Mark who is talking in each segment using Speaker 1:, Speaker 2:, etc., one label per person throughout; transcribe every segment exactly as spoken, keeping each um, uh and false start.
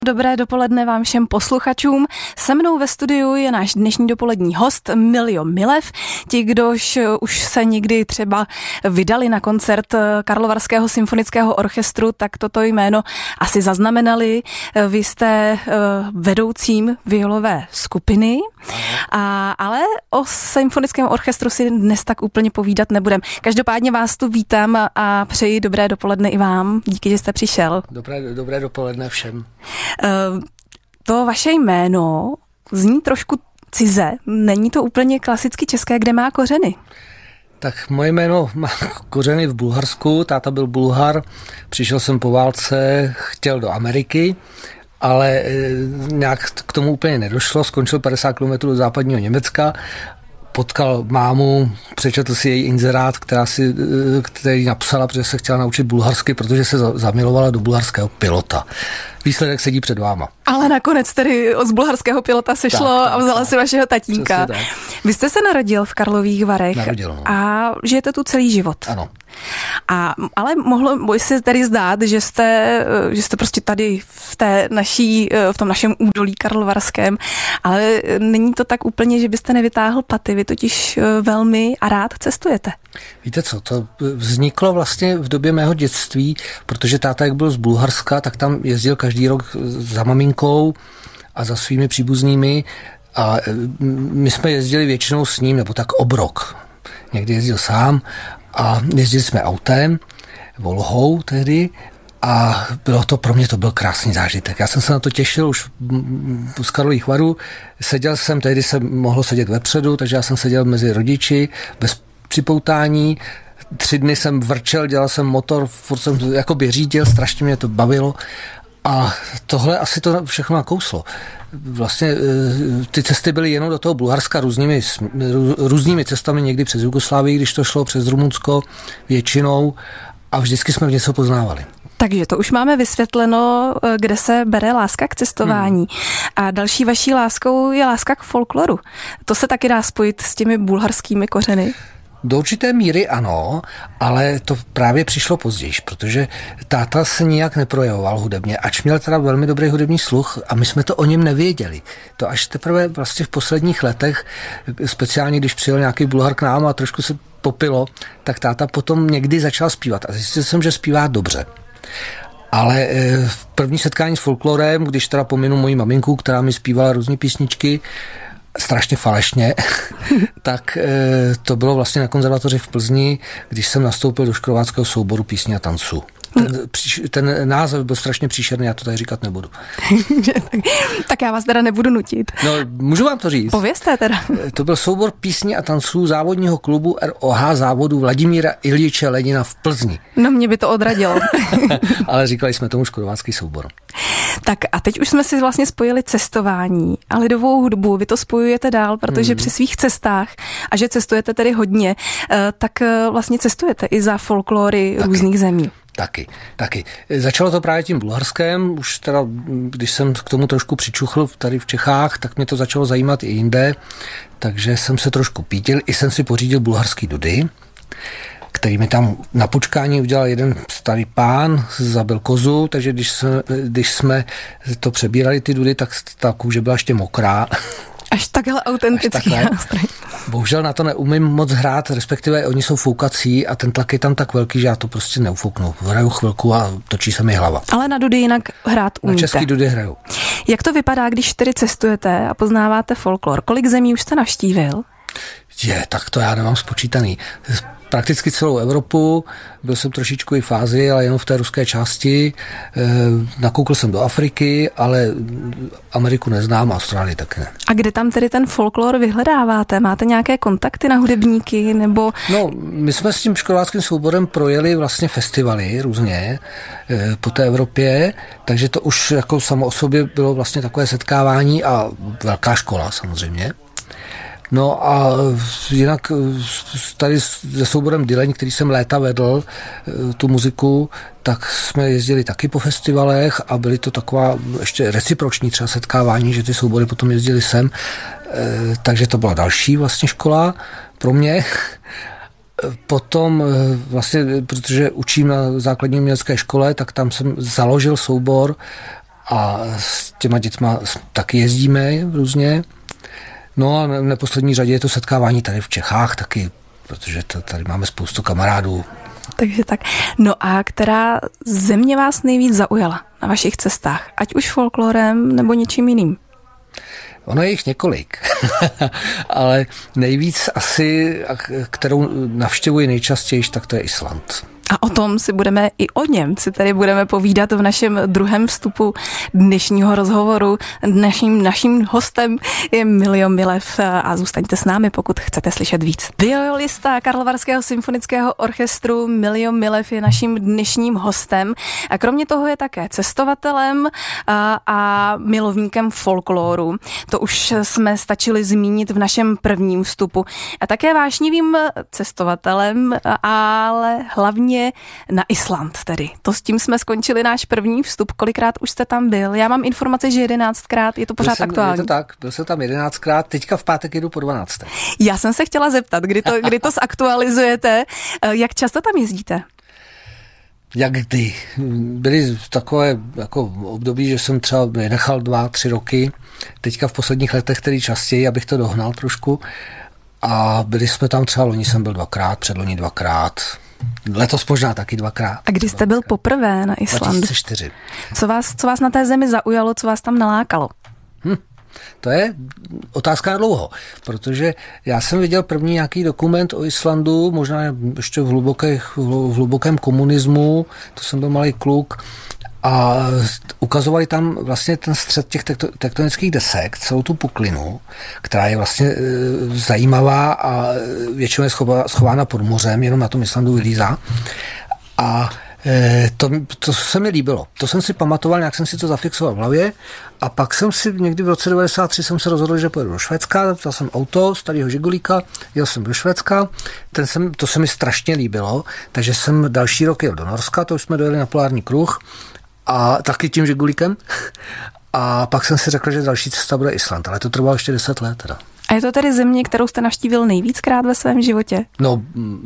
Speaker 1: Dobré dopoledne vám všem posluchačům. Se mnou ve studiu je náš dnešní dopolední host Miljo Milev. Ti, kdož už se někdy třeba vydali na koncert Karlovarského symfonického orchestru, tak toto jméno asi zaznamenali. Vy jste vedoucím violové skupiny, a, ale o symfonickém orchestru si dnes tak úplně povídat nebudem. Každopádně vás tu vítám a přeji dobré dopoledne i vám. Díky, že jste přišel.
Speaker 2: Dobré, dobré dopoledne všem.
Speaker 1: To vaše jméno zní trošku cize. Není to úplně klasicky české, kde má kořeny?
Speaker 2: Tak moje jméno má kořeny v Bulharsku, táta byl Bulhar, přišel jsem po válce, chtěl do Ameriky, ale nějak k tomu úplně nedošlo, skončil padesát kilometrů do západního Německa, potkal mámu, přečetl si její inzerát, která si, který napsala, protože se chtěla naučit bulharsky, protože se zamilovala do bulharského pilota. Výsledek sedí před váma.
Speaker 1: Ale nakonec tedy z bulharského pilota se šlo tak, tak, a vzala tak. si vašeho tatínka. Vy jste se narodil v Karlových Varech
Speaker 2: narodil, no.
Speaker 1: a žijete tu celý život.
Speaker 2: Ano.
Speaker 1: A, ale mohlo by se tady zdát, že jste, že jste prostě tady v té naší, v tom našem údolí karlovarském, ale není to tak úplně, že byste nevytáhl paty, vy totiž velmi a rád cestujete.
Speaker 2: Víte co, to vzniklo vlastně v době mého dětství, protože táta, jak byl z Bulharska, tak tam jezdil každý rok za maminkou a za svými příbuznými a my jsme jezdili většinou s ním, nebo tak obrok. Někdy jezdil sám a jezdili jsme autem, Volhou tehdy, a bylo to, pro mě to byl krásný zážitek. Já jsem se na to těšil už z Karlových Varů. Seděl jsem, tehdy jsem mohl sedět vepředu, takže já jsem seděl mezi rodiči, bez připoutání. Tři dny jsem vrčel, dělal jsem motor, furt jsem jakoby řídil, strašně mě to bavilo. A tohle asi to všechno nakouslo. Vlastně ty cesty byly jenom do toho Bulharska různými, různými cestami, někdy přes Jugoslávii, když to šlo přes Rumunsko většinou, a vždycky jsme něco poznávali.
Speaker 1: Takže to už máme vysvětleno, kde se bere láska k cestování. Hmm. A další vaší láskou je láska k folkloru. To se taky dá spojit s těmi bulharskými kořeny?
Speaker 2: Do určité míry ano, ale to právě přišlo později, protože táta se nijak neprojevoval hudebně, ač měl teda velmi dobrý hudební sluch a my jsme to o něm nevěděli. To až teprve vlastně v posledních letech, speciálně když přijel nějaký Bulhar k nám a trošku se popilo, tak táta potom někdy začal zpívat a zjistil jsem, že zpívá dobře. Ale v první setkání s folklorem, když teda pominu moji maminku, která mi zpívala různé písničky, strašně falešně, tak to bylo vlastně na konzervatoři v Plzni, když jsem nastoupil do školováckého souboru písní a tanců. Ten, ten název byl strašně příšerný, já to tady říkat nebudu.
Speaker 1: Tak já vás teda nebudu nutit.
Speaker 2: No, můžu vám to říct?
Speaker 1: Povězte teda.
Speaker 2: To byl soubor písní a tanců závodního klubu R O H závodu Vladimíra Iljiče Lenina v Plzni.
Speaker 1: No, mě by to odradilo.
Speaker 2: Ale říkali jsme tomu školovácký soubor.
Speaker 1: Tak a teď už jsme si vlastně spojili cestování a lidovou hudbu. Vy to spojujete dál, protože hmm. při svých cestách, a že cestujete tedy hodně, tak vlastně cestujete i za folklory taky. Různých zemí.
Speaker 2: Taky, taky. Začalo to právě tím Bulharskem, už teda, když jsem k tomu trošku přičuchl tady v Čechách, tak mě to začalo zajímat i jinde, takže jsem se trošku pítil, i jsem si pořídil bulharský dudy, který mi tam na počkání udělal jeden starý pán, zabil kozu, takže když jsme, když jsme to přebírali ty dudy, tak ta kůže byla ještě mokrá.
Speaker 1: Až takhle autentický nástroj.
Speaker 2: Bohužel na to neumím moc hrát, respektive oni jsou foukací a ten tlak je tam tak velký, že já to prostě neufouknu. Hraju chvilku a točí se mi hlava.
Speaker 1: Ale na dudy jinak hrát umíte.
Speaker 2: Na český dudy hraju.
Speaker 1: Jak to vypadá, když tedy cestujete a poznáváte folklor? Kolik zemí už jste navštívil?
Speaker 2: Je, tak to já nemám spočítaný. Prakticky celou Evropu, byl jsem trošičku i v Ázii, ale jenom v té ruské části. Nakoukl jsem do Afriky, ale Ameriku neznám, Austrálii taky ne.
Speaker 1: A kde tam tedy ten folklor vyhledáváte? Máte nějaké kontakty na hudebníky, nebo...
Speaker 2: No, my jsme s tím školováckým souborem projeli vlastně festivaly různě po té Evropě, takže to už jako samo o sobě bylo vlastně takové setkávání a velká škola samozřejmě. No a jinak tady se souborem Dyleň, který jsem léta vedl, tu muziku, tak jsme jezdili taky po festivalech a byly to taková ještě reciproční třeba setkávání, že ty soubory potom jezdili sem, takže to byla další vlastně škola pro mě. Potom vlastně, protože učím na základní umělecké škole, tak tam jsem založil soubor a s těma dětma taky jezdíme různě. No a v neposlední řadě je to setkávání tady v Čechách taky, protože to, tady máme spoustu kamarádů.
Speaker 1: Takže tak. No a která země vás nejvíc zaujala na vašich cestách? Ať už folklorem nebo něčím jiným?
Speaker 2: Ono je jich několik, ale nejvíc asi, kterou navštěvuji nejčastěji, tak to je Island.
Speaker 1: A o tom si budeme, i o něm si tady budeme povídat v našem druhém vstupu dnešního rozhovoru. Dnešním naším hostem je Miljo Milev a zůstaňte s námi, pokud chcete slyšet víc. Violista Karlovarského symfonického orchestru Miljo Milev je naším dnešním hostem a kromě toho je také cestovatelem a, a milovníkem folkloru. To už jsme stačili zmínit v našem prvním vstupu. A také vášnivým cestovatelem, ale hlavně na Island tedy. To s tím jsme skončili náš první vstup. Kolikrát už jste tam byl? Já mám informaci, že jedenáctkrát. Je to pořád
Speaker 2: jsem,
Speaker 1: aktuální.
Speaker 2: Je to tak, byl jsem tam jedenáctkrát, teďka v pátek jedu po dvanácté.
Speaker 1: Já jsem se chtěla zeptat, kdy to, kdy to zaktualizujete. Jak často tam jezdíte?
Speaker 2: Jak kdy? Byly takové jako období, že jsem třeba nechal dva, tři roky. Teďka v posledních letech tedy častěji, abych to dohnal trošku. A byli jsme tam třeba, loni jsem byl dvakrát, předloni dvakrát. Letos možná taky dvakrát.
Speaker 1: A kdy jste byl poprvé na Islandu?
Speaker 2: dva tisíce čtyři.
Speaker 1: Co vás, co vás na té zemi zaujalo, co vás tam nalákalo?
Speaker 2: Hm, to je otázka na dlouho, protože já jsem viděl první nějaký dokument o Islandu, možná ještě v, hlubokých, v hlubokém komunismu, to jsem byl malý kluk, a ukazovali tam vlastně ten střed těch tektonických desek, celou tu puklinu, která je vlastně e, zajímavá a většinou je schována pod mořem, jenom na tom Islandu vylízá. A e, to, to se mi líbilo. To jsem si pamatoval, nějak jsem si to zafixoval v hlavě a pak jsem si někdy v roce devadesát tři jsem se rozhodl, že pojedu do Švédska, vzal jsem auto, starýho Žigulíka, jel jsem do Švédska, ten jsem, to se mi strašně líbilo, takže jsem další rok jel do Norska, to už jsme dojeli na polární kruh, a taky tím Žigulíkem. A pak jsem si řekl, že další cesta bude Island, ale to trvalo ještě deset let. Teda.
Speaker 1: A je to tedy země, kterou jste navštívil nejvíckrát ve svém životě?
Speaker 2: No,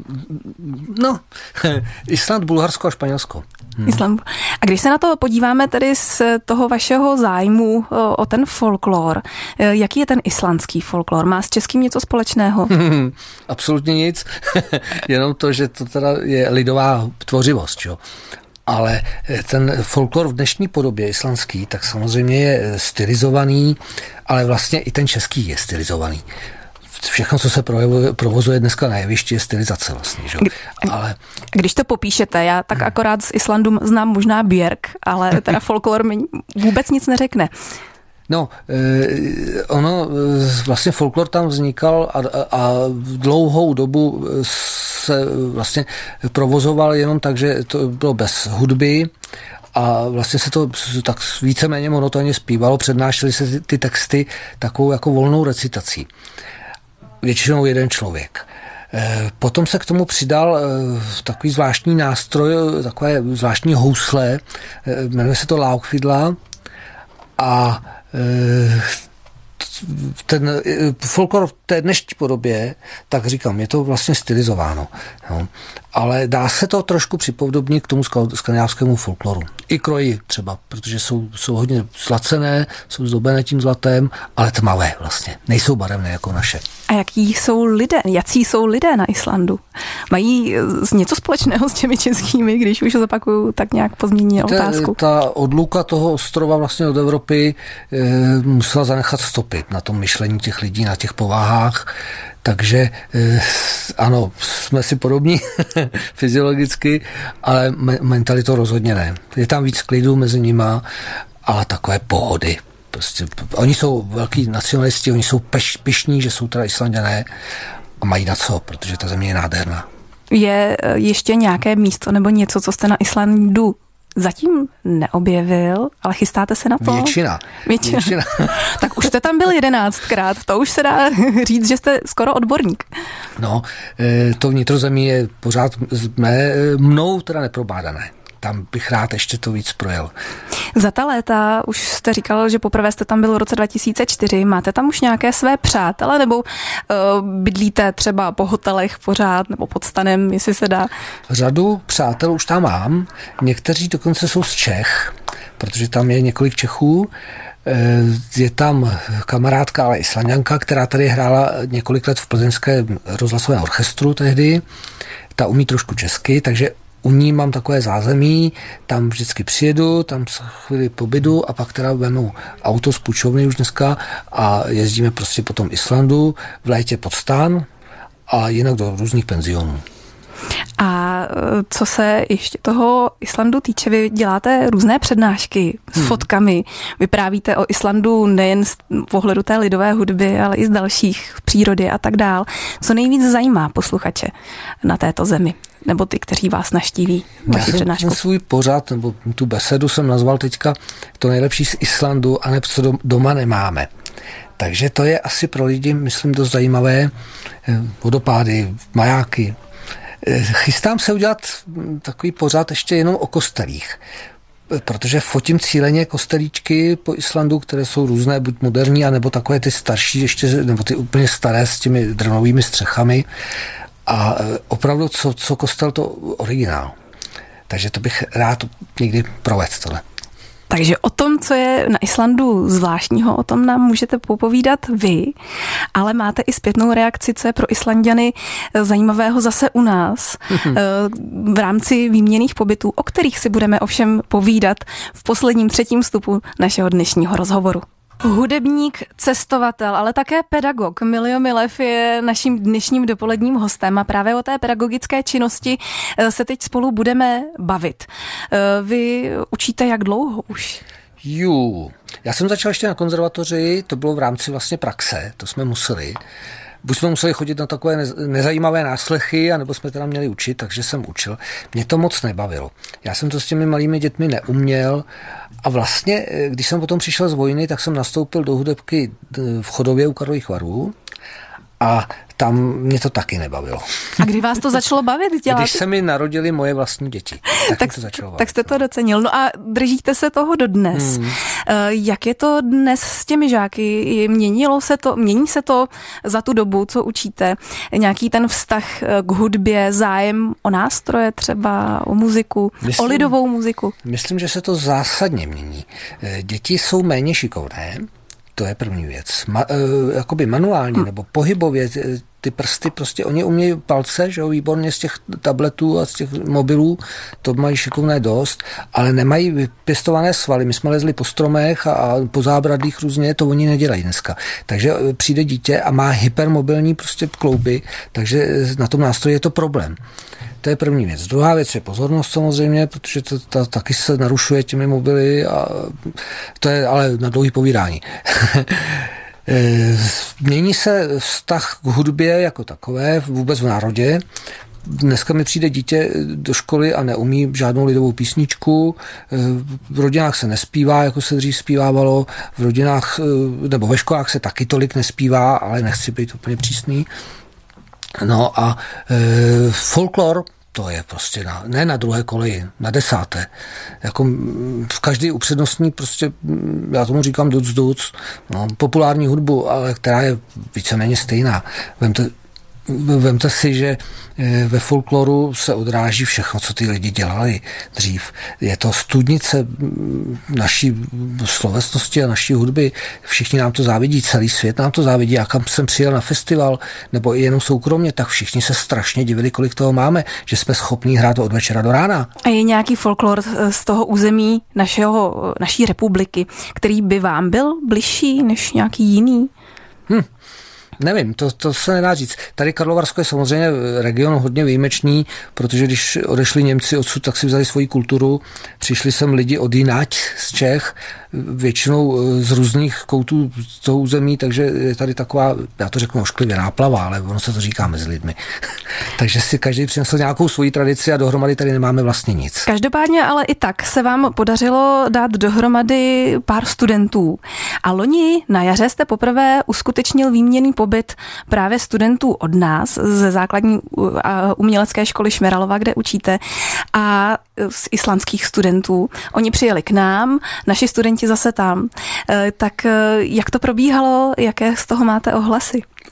Speaker 2: no, Island, Bulharsko a Španělsko.
Speaker 1: Hmm. Island. A když se na to podíváme tedy z toho vašeho zájmu o ten folklor, jaký je ten islandský folklor? Má s českým něco společného?
Speaker 2: Absolutně nic, jenom to, že to teda je lidová tvořivost, jo. Ale ten folklor v dnešní podobě islandský, tak samozřejmě je stylizovaný, ale vlastně i ten český je stylizovaný. Všechno, co se provozuje dneska na jevišti, je stylizace vlastně. Že? Ale...
Speaker 1: Když to popíšete, já tak akorát z Islandu znám možná Björk, ale teda folklor mi vůbec nic neřekne.
Speaker 2: No, eh, ono, vlastně folklor tam vznikal a, a dlouhou dobu se vlastně provozoval jenom tak, že to bylo bez hudby a vlastně se to tak víceméně monotónně zpívalo, přednášely se ty, ty texty takovou jako volnou recitací. Většinou jeden člověk. Potom se k tomu přidal takový zvláštní nástroj, takové zvláštní housle, jmenuje se to laukfidla a ten folklor v té dnešní podobě, tak říkám, je to vlastně stylizováno. No. Ale dá se to trošku připodobnit k tomu skandinávskému folkloru. I kroji třeba, protože jsou, jsou hodně zlacené, jsou zdobené tím zlatem, ale tmavé vlastně. Nejsou barevné jako naše.
Speaker 1: A jaký jsou lidé, jací jsou lidé na Islandu? Mají něco společného s těmi českými, když už zopakuju tak nějak pozmění otázku?
Speaker 2: Ta odluka toho ostrova vlastně od Evropy e, musela zanechat stopy na tom myšlení těch lidí, na těch povahách. Takže e, ano, jsme si podobní fyziologicky, ale me- mentalitou rozhodně ne. Je tam víc klidu mezi nima, ale takové pohody. Prostě, oni jsou velký nacionalisti, oni jsou peš, pyšní, že jsou teda Islanďané a mají na co, protože ta země je nádherná.
Speaker 1: Je ještě nějaké místo nebo něco, co jste na Islandu zatím neobjevil, ale chystáte se na to?
Speaker 2: Většina.
Speaker 1: Většina. Většina. Tak už jste tam byl jedenáctkrát, to už se dá říct, že jste skoro odborník.
Speaker 2: No, to vnitrozemí je pořád mé, mnou teda neprobádané. Tam bych rád ještě to víc projel.
Speaker 1: Za ta léta, už jste říkal, že poprvé jste tam byl v roce dva tisíce čtyři, máte tam už nějaké své přátele, nebo uh, bydlíte třeba po hotelech pořád, nebo pod stanem, jestli se dá?
Speaker 2: Řadu přátel už tam mám, někteří dokonce jsou z Čech, protože tam je několik Čechů. Je tam kamarádka, ale Islanďanka, která tady hrála několik let v plzeňském rozhlasovém orchestru tehdy. Ta umí trošku česky, takže u ní mám takové zázemí, tam vždycky přijedu, tam se chvíli pobydu a pak teda vemu auto z půjčovny už dneska a jezdíme prostě po tom Islandu, v létě pod Stán a jinak do různých penzionů.
Speaker 1: A co se ještě toho Islandu týče, vy děláte různé přednášky s hmm. fotkami, vyprávíte o Islandu nejen z pohledu té lidové hudby, ale i z dalších, přírody a tak dál. Co nejvíc zajímá posluchače na této zemi? Nebo ty, kteří vás navštíví vaši přednášku? Já jsem svůj pořad, nebo tu besedu jsem nazval teďka to nejlepší z Islandu, anebo co doma nemáme. Takže to je asi pro lidi, myslím, dost zajímavé. Vodopády, majáky. Chystám se udělat takový pořad ještě jenom o kostelích, protože fotím cíleně kostelíčky po Islandu, které jsou různé, buď moderní, anebo takové ty starší, ještě, nebo ty úplně staré s těmi drnovými střechami. A opravdu, co, co kostel, to originál. Takže to bych rád někdy provedl tohle. Takže o tom, co je na Islandu zvláštního, o tom nám můžete popovídat vy, ale máte i zpětnou reakci, co je pro Islanďany zajímavého zase u nás v rámci výměnných pobytů, o kterých si budeme ovšem povídat v posledním třetím vstupu našeho dnešního rozhovoru. Hudebník, cestovatel, ale také pedagog Miljo Milev je naším dnešním dopoledním hostem a právě o té pedagogické činnosti se teď spolu budeme bavit. Vy učíte jak dlouho už?
Speaker 2: Jú, já jsem začal ještě na konzervatoři, to bylo v rámci vlastně praxe, to jsme museli. Buď jsme museli chodit na takové nezajímavé náslechy, anebo jsme teda měli učit, takže jsem učil. Mě to moc nebavilo. Já jsem to s těmi malými dětmi neuměl a vlastně, když jsem potom přišel z vojny, tak jsem nastoupil do hudebky v Chodově u Karlových Varů a tam mě to taky nebavilo.
Speaker 1: A kdy vás to začalo bavit dělat?
Speaker 2: Když se mi narodily moje vlastní děti, tak, tak, to začalo bavit.
Speaker 1: Tak jste to docenil. No a držíte se toho dodnes. Hmm. Jak je to dnes s těmi žáky? Měnilo se to, mění se to za tu dobu, co učíte? Nějaký ten vztah k hudbě, zájem o nástroje třeba, o muziku, myslím, o lidovou muziku?
Speaker 2: Myslím, že se to zásadně mění. Děti jsou méně šikovné, to je první věc. Ma, e, jakoby manuálně hmm. nebo pohybově ty prsty prostě, oni umějí palce, že jo, výborně z těch tabletů a z těch mobilů, to mají šikovné dost, ale nemají vypěstované svaly. My jsme lezli po stromech a, a po zábradlích různě, to oni nedělají dneska. Takže přijde dítě a má hypermobilní prostě klouby, takže na tom nástroji je to problém. To je první věc. Druhá věc je pozornost samozřejmě, protože to, to taky se narušuje těmi mobily a to je ale na dlouhý povídání. Mění se vztah k hudbě jako takové vůbec v národě. Dneska mi přijde dítě do školy a neumí žádnou lidovou písničku. V rodinách se nespívá, jako se dřív zpívávalo. V rodinách nebo ve školách se taky tolik nespívá, ale nechci být úplně přísný. No a e, folklor, to je prostě na, ne na druhé koleji, na desáté. Jako v každý upřednostní prostě, já tomu říkám duc duc, no, populární hudbu, ale která je víceméně stejná. Vemte, vemte si, že ve folkloru se odráží všechno, co ty lidi dělali dřív. Je to studnice naší slovesnosti a naší hudby. Všichni nám to závidí, celý svět nám to závidí. Já kam jsem přijel na festival, nebo i jenom soukromně, tak všichni se strašně divili, kolik toho máme, že jsme schopní hrát od večera do rána.
Speaker 1: A je nějaký folklor z toho území našeho, naší republiky, který by vám byl bližší než nějaký jiný?
Speaker 2: Hm. Nevím, to, to se nedá říct. Tady Karlovarsko je samozřejmě region hodně výjimečný, protože když odešli Němci odsud, tak si vzali svoji kulturu. Přišli sem lidi odjinak z Čech, většinou z různých koutů toho území, takže je tady taková, já to řeknu ošklivě, náplava, ale ono se to říká mezi lidmi. Takže si každý přinesl nějakou svoji tradici a dohromady tady nemáme vlastně nic.
Speaker 1: Každopádně ale i tak se vám podařilo dát dohromady pár studentů. A loni na jaře jste poprvé uskutečnil výměnný pobyt právě studentů od nás ze základní umělecké školy Šmeralova, kde učíte, a z islandských studentů. Oni přijeli k nám, naši studenti zase tam. Tak jak to probíhalo, jaké z toho máte ohlasy?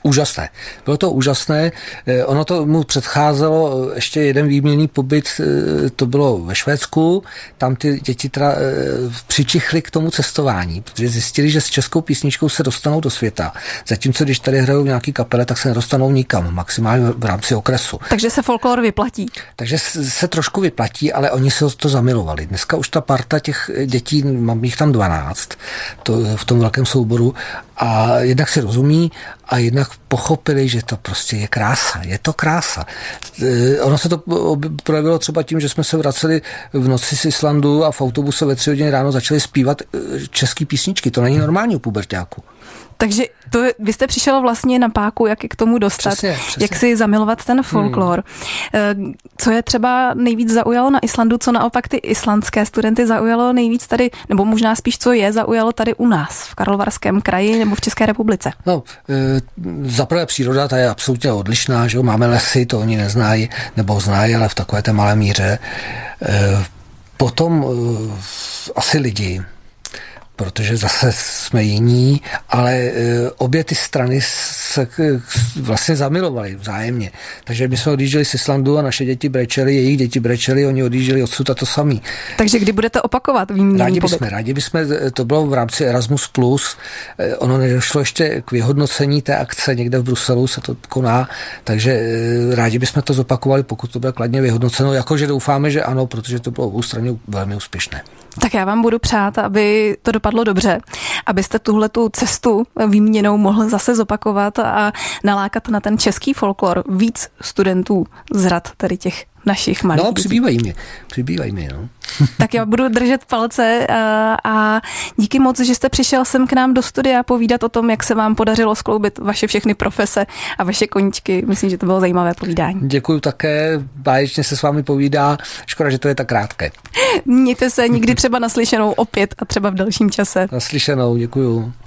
Speaker 2: úžasné. Bylo to úžasné. Ono to mu předcházelo ještě jeden výměnný pobyt, to bylo ve Švédsku. Tam ty děti teda přičichly k tomu cestování, protože zjistili, že s českou písničkou se dostanou do světa. Zatímco když tady hrajou nějaký kapele, tak se nedostanou nikam, maximálně v rámci okresu.
Speaker 1: Takže se folklor vyplatí.
Speaker 2: Takže se trošku vyplatí, ale oni se to zamilovali. Dneska už ta parta těch dětí, mám jich tam dvanáct, to v tom velkém souboru, a jednak si rozumí a jednak pochopili, že to prostě je krása. Je to krása. Ono se to projevilo třeba tím, že jsme se vraceli v noci z Islandu a v autobuse ve tři hodiny ráno začali zpívat český písničky. To není normální u puberťáku. Takže
Speaker 1: to, vy jste přišel vlastně na páku, jak k tomu dostat,
Speaker 2: přesně, přesně.
Speaker 1: jak si zamilovat ten folklor. Hmm. Co je třeba nejvíc zaujalo na Islandu, co naopak ty islandské studenty zaujalo nejvíc tady, nebo možná spíš co je zaujalo tady u nás, v Karlovarském kraji nebo v České republice?
Speaker 2: No, e, zaprvé příroda, ta je absolutně odlišná, že jo? Máme lesy, to oni neznají, nebo znají, ale v takové té malé míře. E, potom e, asi lidi, protože zase jsme jiní, ale obě ty strany se vlastně zamilovaly vzájemně. Takže my jsme odjížděli z Islandu a naše děti brečely, jejich děti brečely, oni odjížděli odsud a to samý.
Speaker 1: Takže kdy budete opakovat výměnný
Speaker 2: Rádi
Speaker 1: pobyt?
Speaker 2: bychom, rádi bychom, to bylo v rámci Erasmus plus, ono nedošlo ještě k vyhodnocení té akce, někde v Bruselu se to koná, takže rádi bychom to zopakovali, pokud to bude kladně vyhodnoceno, jakože doufáme, že ano, protože to bylo oboustranně velmi úspěšné.
Speaker 1: Tak já vám budu přát, aby to dopadlo dobře, abyste tuhletu cestu výměnou mohl zase zopakovat a nalákat na ten český folklor víc studentů z řad tady těch našich malých.
Speaker 2: No, přibývají mi, přibývají mi, no.
Speaker 1: Tak já budu držet palce a, a díky moc, že jste přišel sem k nám do studia povídat o tom, jak se vám podařilo skloubit vaše všechny profese a vaše koníčky. Myslím, že to bylo zajímavé povídání.
Speaker 2: Děkuju také, báječně se s vámi povídá. Škoda, že to je tak krátké.
Speaker 1: Mějte se, nikdy třeba naslyšenou opět a třeba v dalším čase.
Speaker 2: Naslyšenou, děkuju.